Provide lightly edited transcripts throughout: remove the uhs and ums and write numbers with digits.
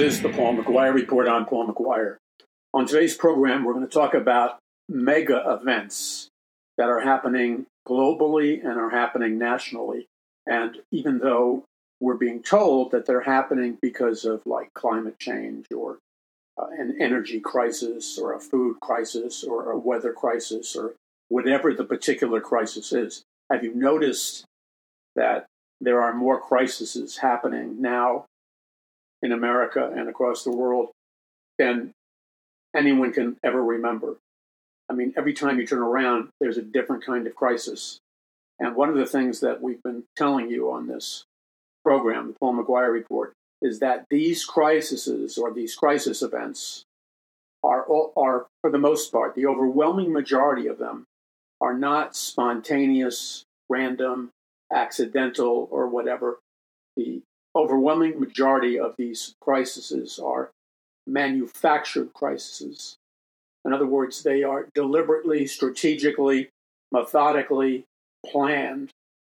is the Paul McGuire Report. I'm Paul McGuire. On today's program, we're going to talk about mega events that are happening globally and are happening nationally. And even though we're being told that they're happening because of like climate change or an energy crisis or a food crisis or a weather crisis or whatever the particular crisis is, have you noticed that there are more crises happening now in America and across the world than anyone can ever remember? I mean, every time you turn around, there's a different kind of crisis. And one of the things that we've been telling you on this program, the Paul McGuire Report, is that these crises or these crisis events are, for the most part, the overwhelming majority of them are not spontaneous, random, accidental, or whatever. The overwhelming majority of these crises are manufactured crises. In other words, they are deliberately, strategically, methodically planned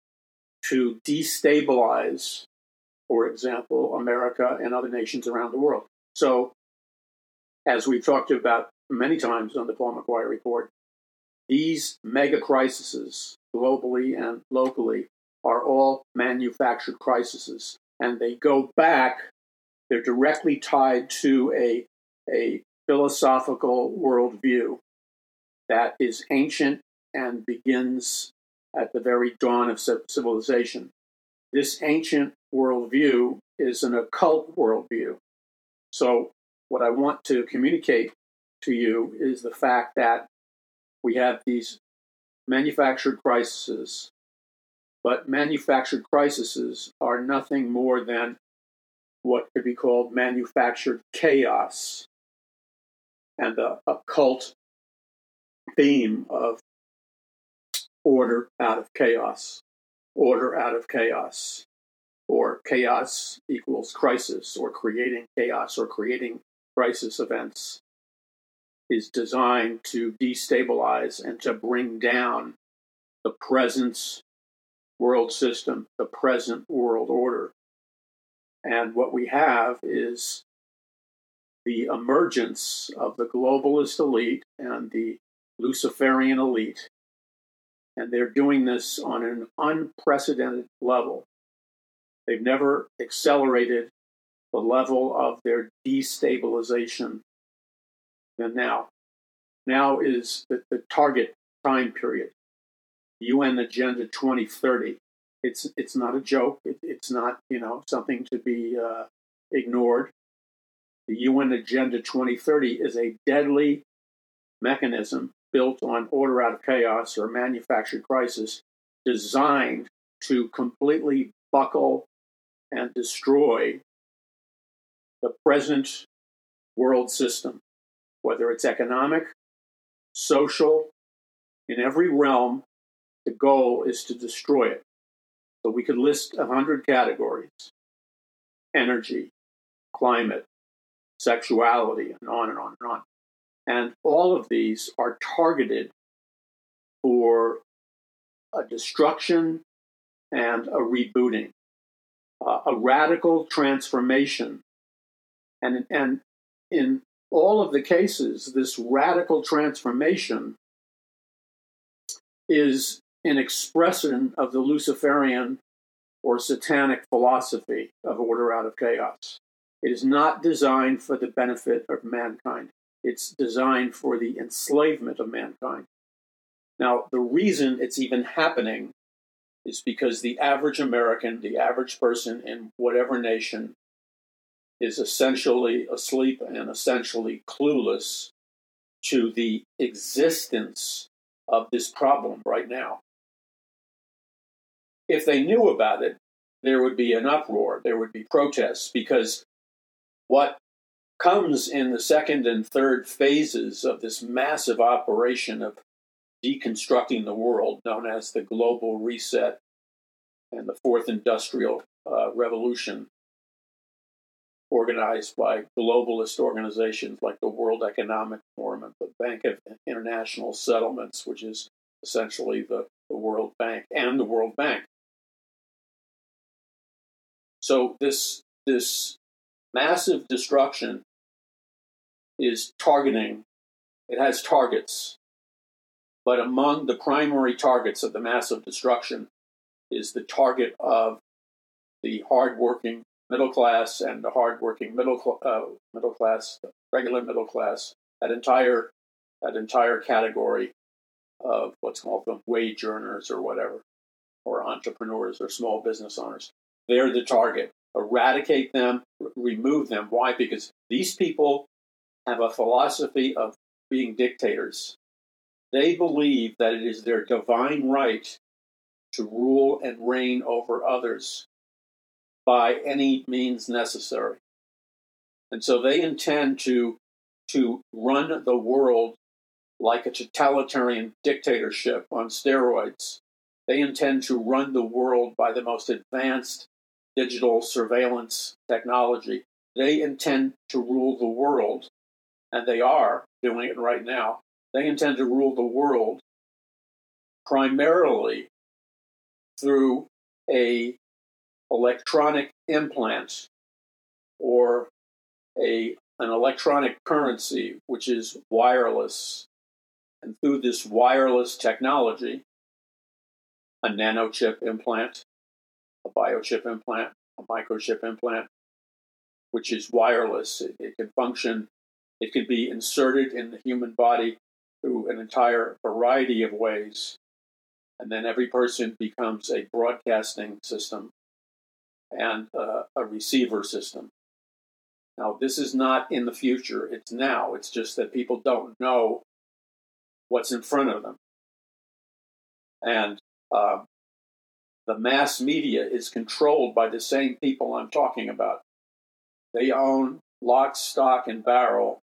to destabilize, for example, America and other nations around the world. So, as we've talked about many times on the Paul McGuire Report, these mega crises, globally and locally, are all manufactured crises. And they go back, they're directly tied to a philosophical worldview that is ancient and begins at the very dawn of civilization. This ancient worldview is an occult worldview. So what I want to communicate to you is the fact that we have these manufactured crises, but manufactured crises are nothing more than what could be called manufactured chaos. And the occult theme of order out of chaos, order out of chaos, or chaos equals crisis, or creating chaos or creating crisis events is designed to destabilize and to bring down the present world system, the present world order. And what we have is the emergence of the globalist elite and the Luciferian elite. And they're doing this on an unprecedented level. They've never accelerated the level of their destabilization than now. Now is the target time period. UN Agenda 2030. It's not a joke. It's not something to be ignored. The UN Agenda 2030 is a deadly mechanism built on order out of chaos or manufactured crisis, designed to completely buckle and destroy the present world system, whether it's economic, social, in every realm. The goal is to destroy it. So we could list 100 categories: energy, climate, sexuality, and on and on and on. And all of these are targeted for a destruction and a rebooting, a radical transformation. And in all of the cases, this radical transformation is an expression of the Luciferian or satanic philosophy of order out of chaos. It is not designed for the benefit of mankind. It's designed for the enslavement of mankind. Now, the reason it's even happening is because the average American, the average person in whatever nation, is essentially asleep and essentially clueless to the existence of this problem right now. If they knew about it, there would be an uproar, there would be protests, because what comes in the second and third phases of this massive operation of deconstructing the world, known as the Global Reset and the Fourth Industrial Revolution, organized by globalist organizations like the World Economic Forum and the Bank of International Settlements, which is essentially the World Bank and the World Bank. So this massive destruction is targeting, it has targets, but among the primary targets of the massive destruction is the target of the hardworking middle class and the hardworking middle class, regular middle class, that entire category of what's called the wage earners or whatever, or entrepreneurs or small business owners. They're the target. Eradicate them, remove them. Why? Because these people have a philosophy of being dictators. They believe that it is their divine right to rule and reign over others by any means necessary. And so they intend to run the world like a totalitarian dictatorship on steroids. They intend to run the world by the most advanced digital surveillance technology. They intend to rule the world, and they are doing it right now. They intend to rule the world primarily through an electronic implant or an electronic currency, which is wireless. And through this wireless technology, a nanochip implant, a biochip implant, a microchip implant, which is wireless. It can function, it can be inserted in the human body through an entire variety of ways. And then every person becomes a broadcasting system and a receiver system. Now, this is not in the future. It's now. It's just that people don't know what's in front of them. And the mass media is controlled by the same people I'm talking about. They own lock, stock, and barrel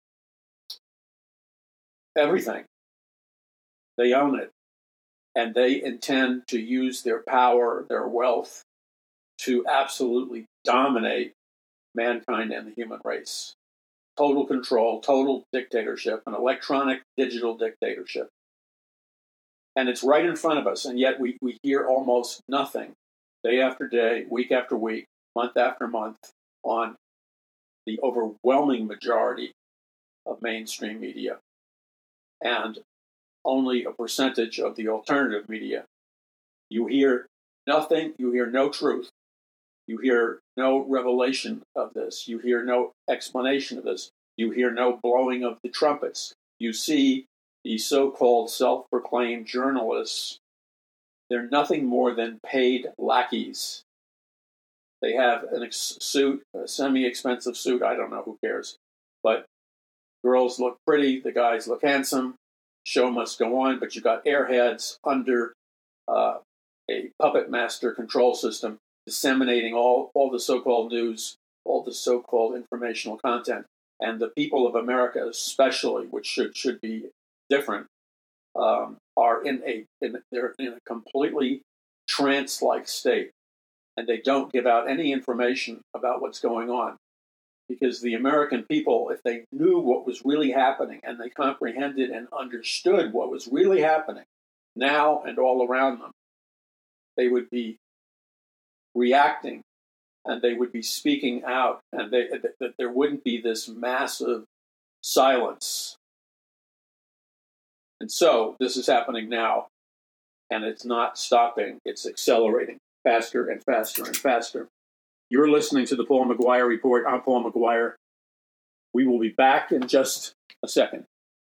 everything. They own it. And they intend to use their power, their wealth, to absolutely dominate mankind and the human race. Total control, total dictatorship, an electronic digital dictatorship. And it's right in front of us, and yet we hear almost nothing, day after day, week after week, month after month, on the overwhelming majority of mainstream media, and only a percentage of the alternative media. You hear nothing, you hear no truth, you hear no revelation of this, you hear no explanation of this, you hear no blowing of the trumpets. You see the so-called self-proclaimed journalists, they're nothing more than paid lackeys. They have a suit, a semi-expensive suit, I don't know, who cares. But girls look pretty, the guys look handsome, show must go on, but you got airheads under a puppet master control system disseminating all the so-called news, all the so-called informational content. And the people of America especially, which should be different, are they're in a completely trance-like state, and they don't give out any information about what's going on, because the American people, if they knew what was really happening and they comprehended and understood what was really happening now and all around them, they would be reacting and they would be speaking out, and that there wouldn't be this massive silence. And so this is happening now, and it's not stopping. It's accelerating faster and faster and faster. You're listening to the Paul McGuire Report. I'm Paul McGuire. We will be back in just a second.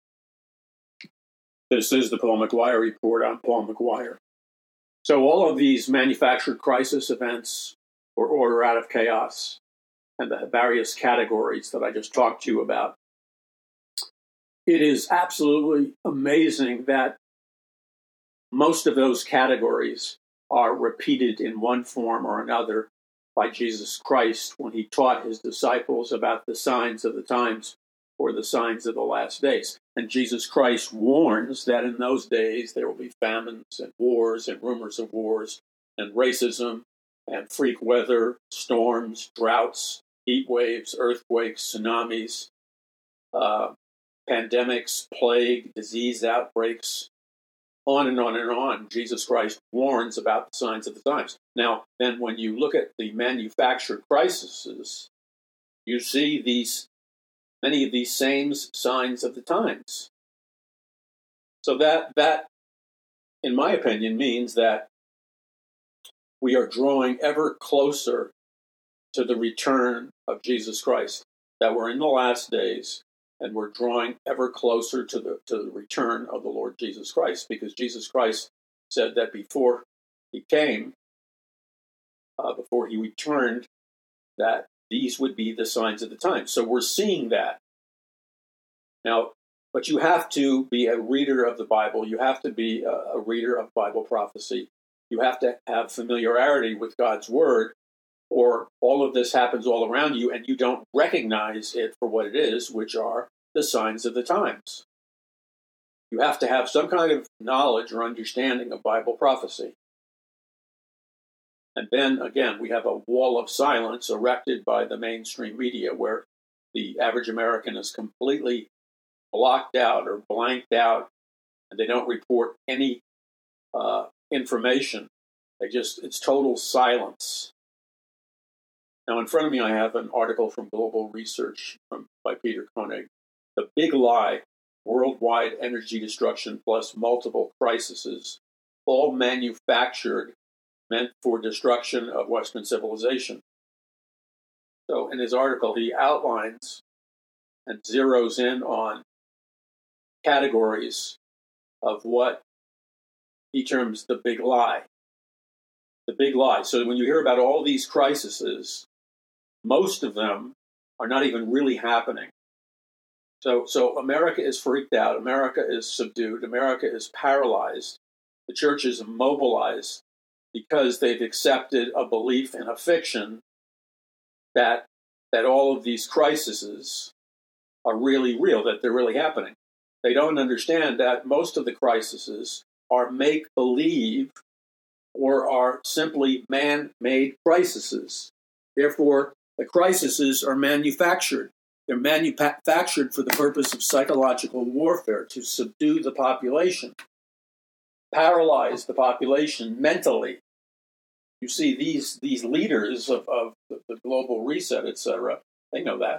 This is the Paul McGuire Report. I'm Paul McGuire. So all of these manufactured crisis events or order out of chaos and the various categories that I just talked to you about, it is absolutely amazing that most of those categories are repeated in one form or another by Jesus Christ when he taught his disciples about the signs of the times or the signs of the last days. And Jesus Christ warns that in those days there will be famines and wars and rumors of wars and racism and freak weather, storms, droughts, heat waves, earthquakes, tsunamis, pandemics, plague, disease outbreaks, on and on and on. Jesus Christ warns about the signs of the times. Now, then when you look at the manufactured crises, you see many of these same signs of the times. So that, in my opinion, means that we are drawing ever closer to the return of Jesus Christ, that we're in the last days, and we're drawing ever closer to the return of the Lord Jesus Christ, because Jesus Christ said that before he came, before he returned, that these would be the signs of the times. So we're seeing that. Now, but you have to be a reader of the Bible. You have to be a reader of Bible prophecy. You have to have familiarity with God's word, or all of this happens all around you and you don't recognize it for what it is, which are the signs of the times. You have to have some kind of knowledge or understanding of Bible prophecy. And then, again, we have a wall of silence erected by the mainstream media, where the average American is completely blocked out or blanked out, and they don't report any information. It's total silence. Now, in front of me, I have an article from Global Research by Peter Koenig. The Big Lie, Worldwide Energy Destruction plus Multiple Crises, all manufactured, meant for destruction of Western civilization. So in his article, he outlines and zeroes in on categories of what he terms the big lie. The big lie. So when you hear about all these crises, most of them are not even really happening. So America is freaked out. America is subdued. America is paralyzed. The church is immobilized because they've accepted a belief in a fiction that all of these crises are really real, that they're really happening. They don't understand that most of the crises are make-believe or are simply man-made crises. Therefore, the crises are manufactured. They're manufactured for the purpose of psychological warfare, to subdue the population, paralyze the population mentally. You see, these leaders of the global reset, etc., they know that.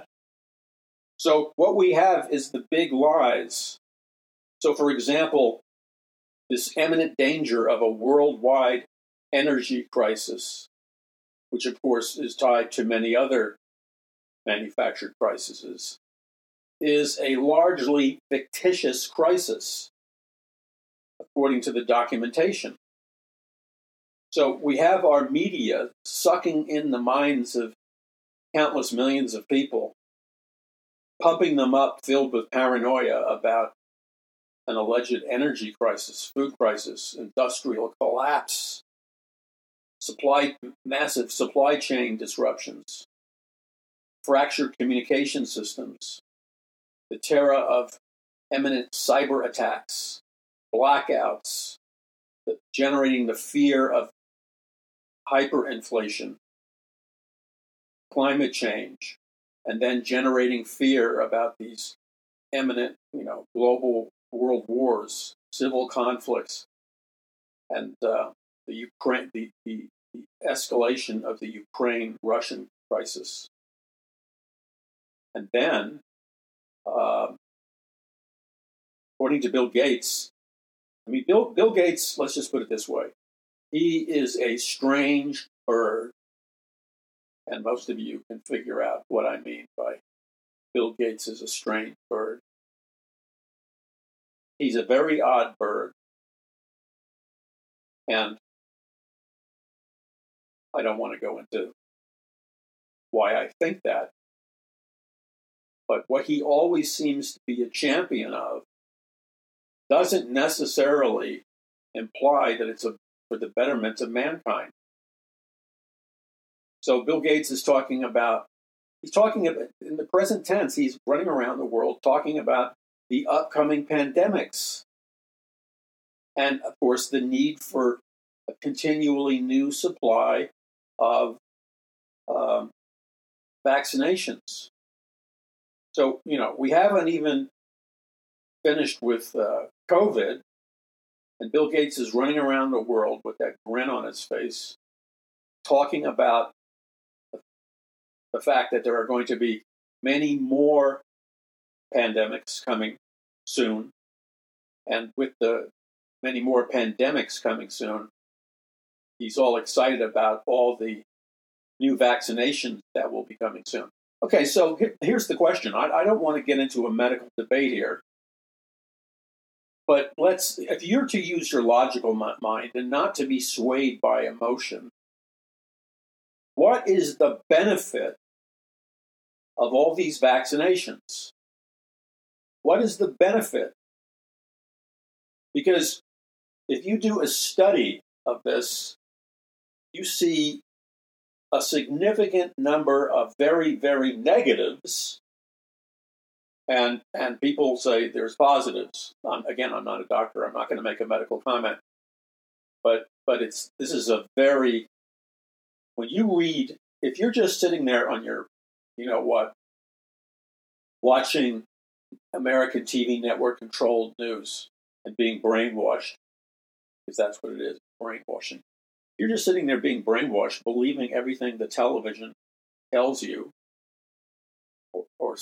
So what we have is the big lies. So, for example, this imminent danger of a worldwide energy crisis, which of course is tied to many other manufactured crises, is a largely fictitious crisis, according to the documentation. So we have our media sucking in the minds of countless millions of people, pumping them up, filled with paranoia about an alleged energy crisis, food crisis, industrial collapse, massive supply chain disruptions, fractured communication systems, the terror of imminent cyber attacks, blackouts, generating the fear of hyperinflation, climate change, and then generating fear about these imminent, global world wars, civil conflicts, and the escalation of the Ukraine-Russian crisis. And then, according to Bill Gates, Bill Gates, let's just put it this way. He is a strange bird. And most of you can figure out what I mean by Bill Gates is a strange bird. He's a very odd bird. And I don't want to go into why I think that. But what he always seems to be a champion of doesn't necessarily imply that it's for the betterment of mankind. So Bill Gates is talking about, in the present tense, he's running around the world talking about the upcoming pandemics. And, of course, the need for a continually new supply of vaccinations. So, we haven't even finished with COVID, and Bill Gates is running around the world with that grin on his face, talking about the fact that there are going to be many more pandemics coming soon. And with the many more pandemics coming soon, he's all excited about all the new vaccinations that will be coming soon. Okay, so here's the question. I don't want to get into a medical debate here, but if you're to use your logical mind and not to be swayed by emotion, what is the benefit of all these vaccinations? What is the benefit? Because if you do a study of this, you see a significant number of very, very negatives, and people say there's positives. Again, I'm not a doctor. I'm not going to make a medical comment, but this is a very, when you read, if you're just sitting there on your, watching American TV network controlled news and being brainwashed, because that's what it is, brainwashing. You're just sitting there being brainwashed, believing everything the television tells you, or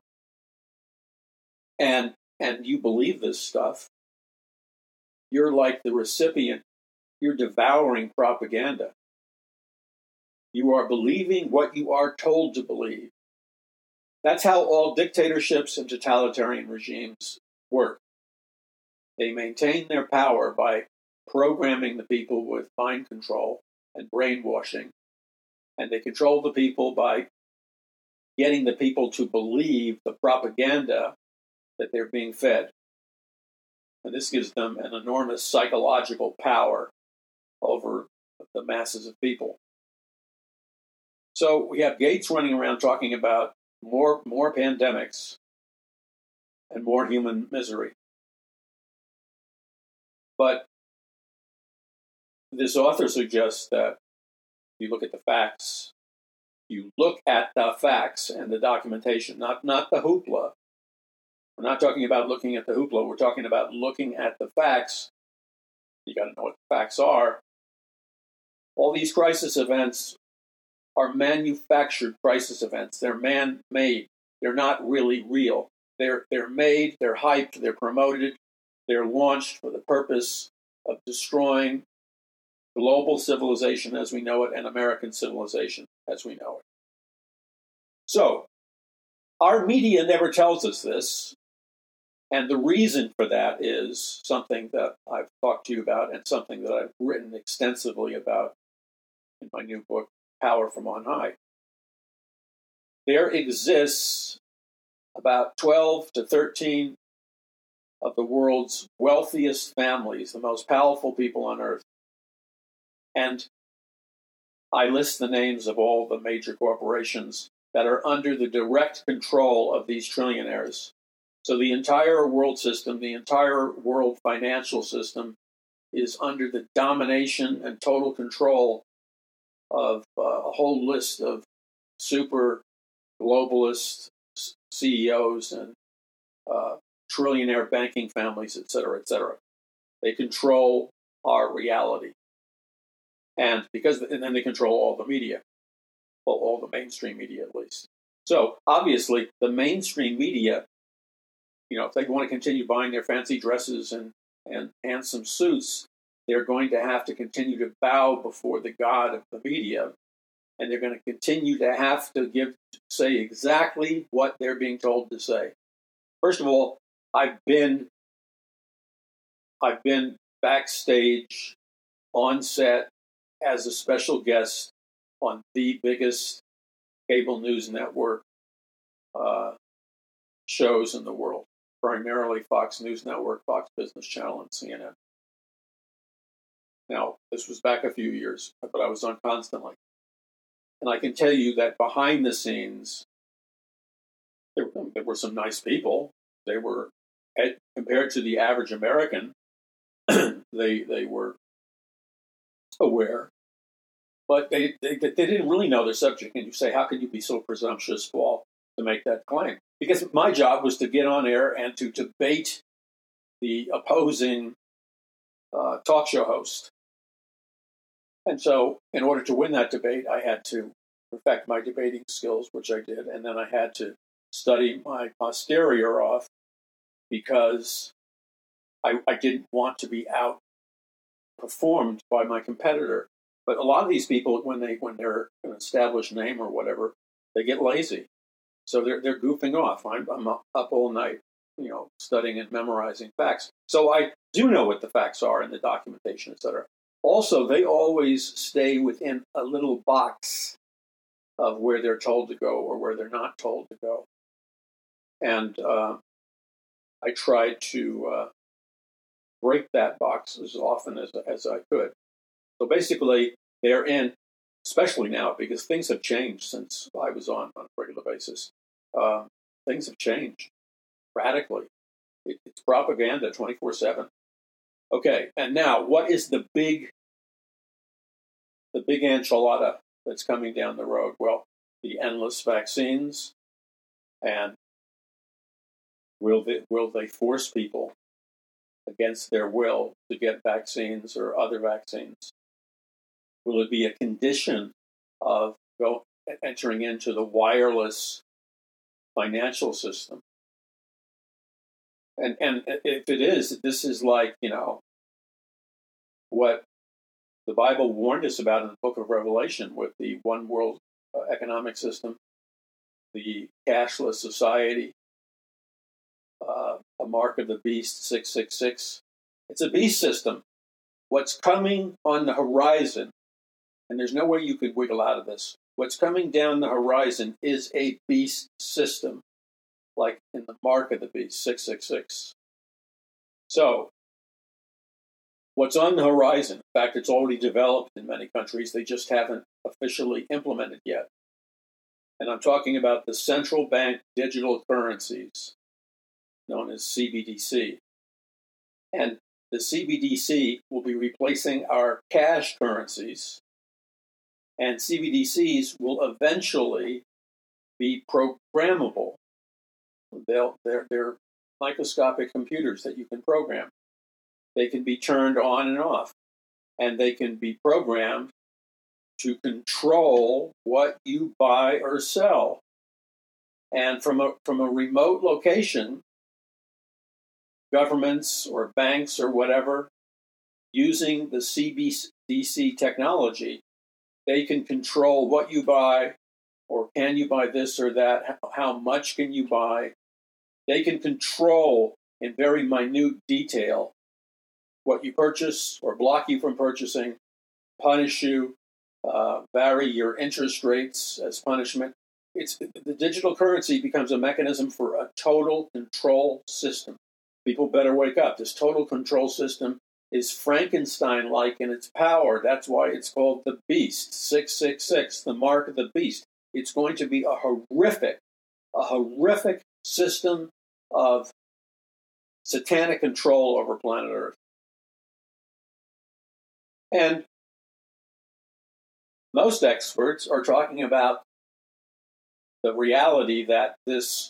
and you believe this stuff. You're like the recipient. You're devouring propaganda. You are believing what you are told to believe. That's how all dictatorships and totalitarian regimes work. They maintain their power by programming the people with mind control and brainwashing. And they control the people by getting the people to believe the propaganda that they're being fed. And this gives them an enormous psychological power over the masses of people. So we have Gates running around talking about more pandemics and more human misery. But this author suggests that you look at the facts, and the documentation, not the hoopla. We're not talking about looking at the hoopla. We're talking about looking at the facts. You got to know what the facts are. All these crisis events are manufactured crisis events. They're man-made. They're not really real. They're made, they're hyped, they're promoted, they're launched for the purpose of destroying global civilization as we know it and American civilization as we know it. So, our media never tells us this, and the reason for that is something that I've talked to you about and something that I've written extensively about in my new book, Power from On High. There exists about 12 to 13 of the world's wealthiest families, the most powerful people on earth. And I list the names of all the major corporations that are under the direct control of these trillionaires. So the entire world system, the entire world financial system is under the domination and total control of a whole list of super globalist CEOs and trillionaire banking families, et cetera, et cetera. They control our reality. And then they control all the media. Well, all the mainstream media, at least. So, obviously, the mainstream media, if they want to continue buying their fancy dresses and handsome suits, they're going to have to continue to bow before the god of the media. And they're going to continue to have to say exactly what they're being told to say. First of all, I've been backstage on set as a special guest on the biggest cable news network shows in the world, primarily Fox News Network, Fox Business Channel, and CNN. Now, this was back a few years, but I was on constantly. And I can tell you that behind the scenes, there were some nice people. They were, compared to the average American, they were aware. But they didn't really know their subject. And you say, how can you be so presumptuous, Paul, to make that claim? Because my job was to get on air and to debate the opposing talk show host. And so in order to win that debate, I had to perfect my debating skills, which I did, and then I had to study my posterior off because I didn't want to be outperformed by my competitor. But a lot of these people, when they're an established name or whatever, they get lazy, so they're goofing off. I'm up all night, studying and memorizing facts. So I do know what the facts are in the documentation, etc. Also, they always stay within a little box of where they're told to go or where they're not told to go. And I tried to break that box as often as I could. So basically, they're in, especially now, because things have changed since I was on a regular basis. Things have changed radically. It's propaganda 24/7. Okay, and now what is the big enchilada that's coming down the road? Well, the endless vaccines, and will they force people against their will to get vaccines or other vaccines? Will it be a condition of entering into the wireless financial system? And if it is, this is like, what the Bible warned us about in the book of Revelation with the one world economic system, the cashless society, a mark of the beast, 666. It's a beast system. What's coming on the horizon, and there's no way you could wiggle out of this, what's coming down the horizon is a beast system, like in the mark of the beast, 666. So, what's on the horizon, in fact, it's already developed in many countries, they just haven't officially implemented yet. And I'm talking about the central bank digital currencies, known as CBDC. And the CBDC will be replacing our cash currencies, and CBDCs will eventually be programmable. They're microscopic computers that you can program. They can be turned on and off, and they can be programmed to control what you buy or sell. And from a remote location, governments or banks or whatever, using the CBDC technology, they can control what you buy, or can you buy this or that, how much can you buy. They can control in very minute detail what you purchase or block you from purchasing, punish you, vary your interest rates as punishment. The digital currency becomes a mechanism for a total control system. People better wake up. This total control system is Frankenstein-like in its power. That's why it's called the beast, 666, the mark of the beast. It's going to be a horrific system of satanic control over planet Earth. And most experts are talking about the reality that this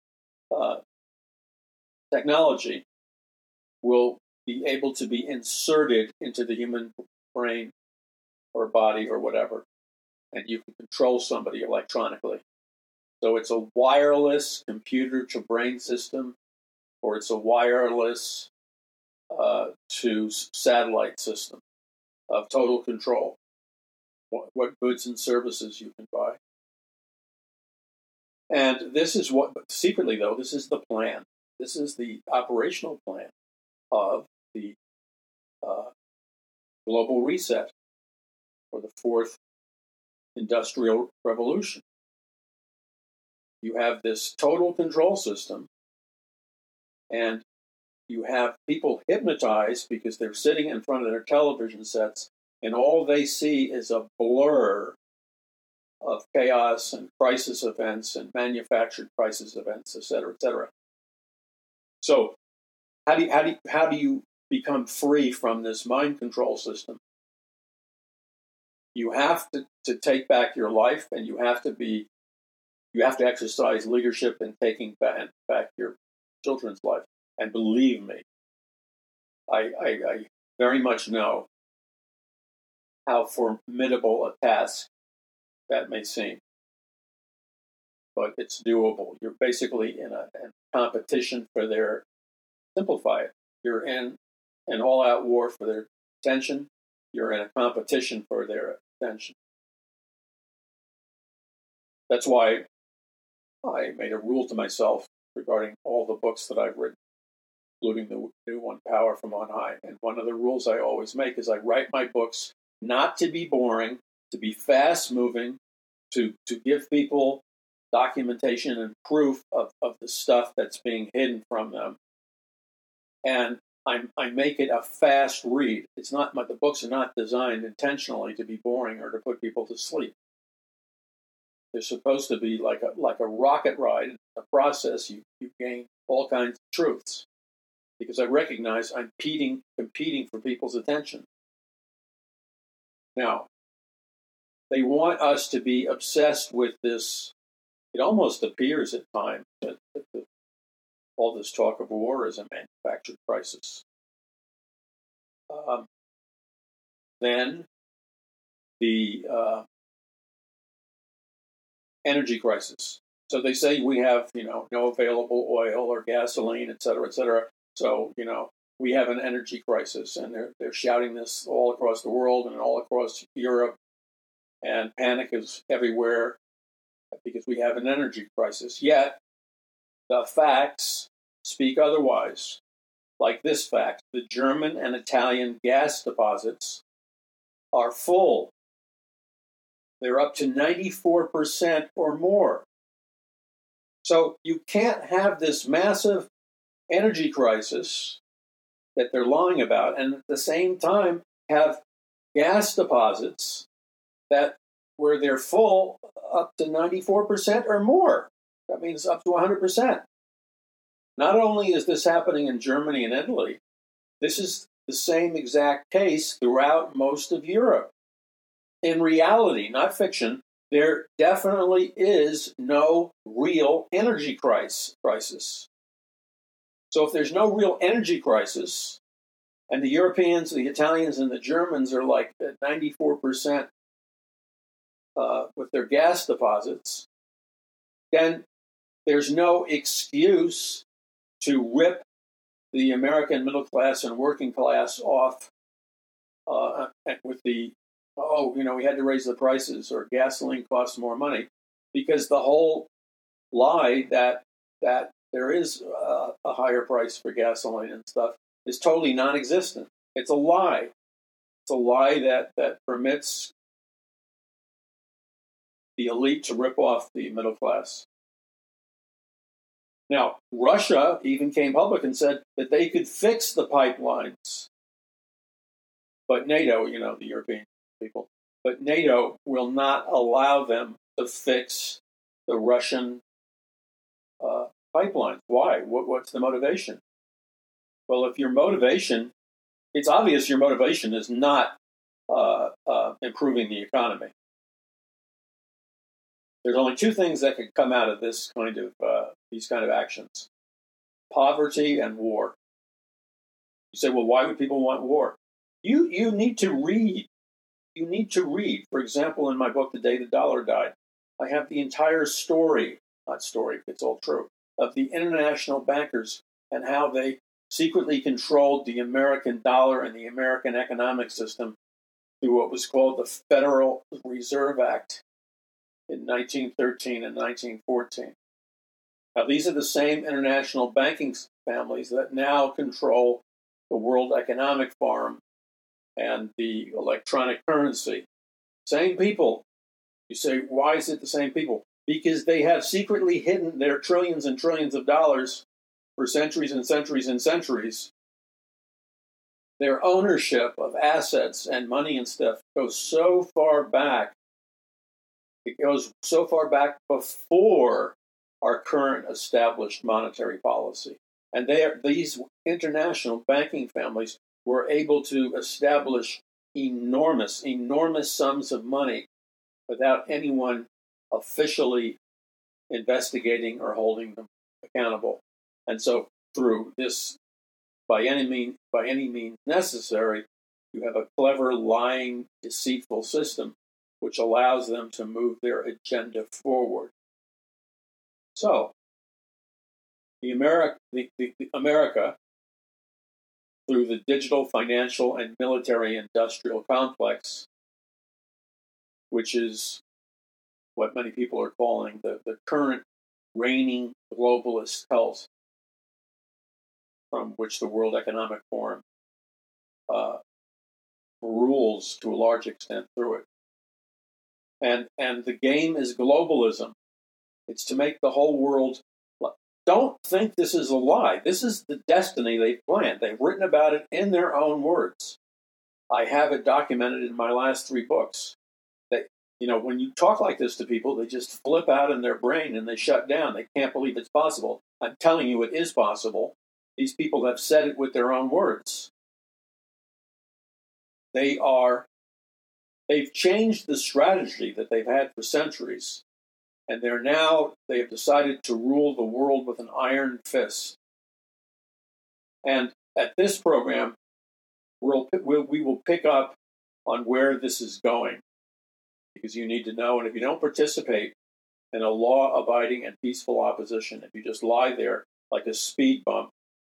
technology will be able to be inserted into the human brain or body or whatever, and you can control somebody electronically. So it's a wireless computer-to-brain system, or it's a wireless to satellite system of total control. What goods and services you can buy. And this is secretly though, this is the plan. This is the operational plan of the global reset or the fourth industrial revolution. You have this total control system, and you have people hypnotized because they're sitting in front of their television sets, and all they see is a blur of chaos and crisis events and manufactured crisis events, et cetera, et cetera. So how do you become free from this mind control system? You have to take back your life, and you have to exercise leadership in taking back your children's life. And believe me, I very much know how formidable a task that may seem, but it's doable. You're basically in a competition for their, simplify it, you're in an all-out war for their attention. You're in a competition for their attention. That's why I made a rule to myself regarding all the books that I've written, including the new one, Power from On High. And one of the rules I always make is I write my books not to be boring, to be fast-moving, to give people documentation and proof of the stuff that's being hidden from them. And I make it a fast read. It's not, the books are not designed intentionally to be boring or to put people to sleep. They're supposed to be like a rocket ride. In the process, you gain all kinds of truths, because I recognize I'm competing for people's attention. Now, they want us to be obsessed with this. It almost appears at times that all this talk of war is a manufactured crisis. Then the energy crisis. So they say we have, no available oil or gasoline, et cetera, et cetera. So, we have an energy crisis, and they're shouting this all across the world and all across Europe, and panic is everywhere because we have an energy crisis. Yet, the facts speak otherwise. Like this fact, the German and Italian gas deposits are full. They're up to 94% or more. So you can't have this massive energy crisis that they're lying about, and at the same time have gas deposits where they're full up to 94% or more. That means up to 100%. Not only is this happening in Germany and Italy, this is the same exact case throughout most of Europe. In reality, not fiction, there definitely is no real energy crisis. So if there's no real energy crisis, and the Europeans, the Italians, and the Germans are like at 94% with their gas deposits, then there's no excuse to rip the American middle class and working class off with the, we had to raise the prices or gasoline costs more money, because the whole lie that there is a higher price for gasoline and stuff is totally non-existent. It's a lie. It's a lie that permits the elite to rip off the middle class. Now, Russia even came public and said that they could fix the pipelines. But NATO, the European people, but NATO will not allow them to fix the Russian pipelines. Why? What's the motivation? Well, if your motivation, it's obvious your motivation is not improving the economy. There's only two things that could come out of this these kind of actions: poverty and war. You say, well, why would people want war? You need to read. You need to read. For example, in my book, The Day the Dollar Died, I have the entire story, it's all true, of the international bankers and how they secretly controlled the American dollar and the American economic system through what was called the Federal Reserve Act in 1913 and 1914. Now, these are the same international banking families that now control the World Economic Forum and the electronic currency. Same people. You say, why is it the same people? Because they have secretly hidden their trillions and trillions of dollars for centuries and centuries and centuries. Their ownership of assets and money and stuff goes so far back. It goes so far back before our current established monetary policy. And these international banking families were able to establish enormous sums of money without anyone officially investigating or holding them accountable. And so through this, by any means necessary, you have a clever, lying, deceitful system which allows them to move their agenda forward. So, America, through the digital, financial, and military industrial complex, which is what many people are calling the current reigning globalist cult, from which the World Economic Forum rules to a large extent through it. And the game is globalism. It's to make the whole world. Don't think this is a lie. This is the destiny they've planned. They've written about it in their own words. I have it documented in my last 3 books. That, when you talk like this to people, they just flip out in their brain and they shut down. They can't believe it's possible. I'm telling you, it is possible. These people have said it with their own words. They've changed the strategy that they've had for centuries. And they have decided to rule the world with an iron fist. And at this program, we will pick up on where this is going, because you need to know. And if you don't participate in a law-abiding and peaceful opposition, if you just lie there like a speed bump,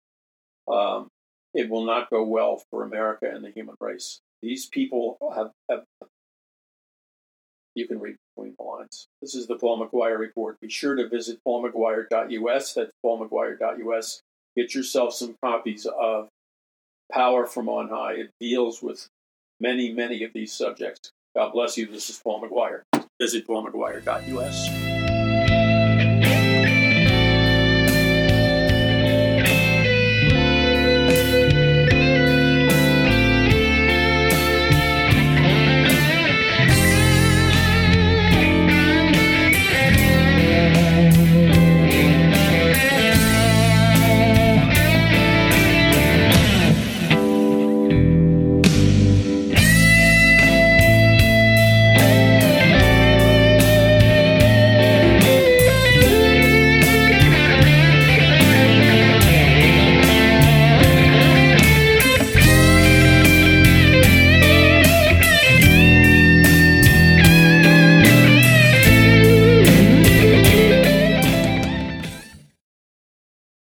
it will not go well for America and the human race. These people have you can read between the lines. This is the Paul McGuire Report. Be sure to visit paulmcguire.us. That's paulmcguire.us. Get yourself some copies of Power from On High. It deals with many, many of these subjects. God bless you. This is Paul McGuire. Visit paulmcguire.us.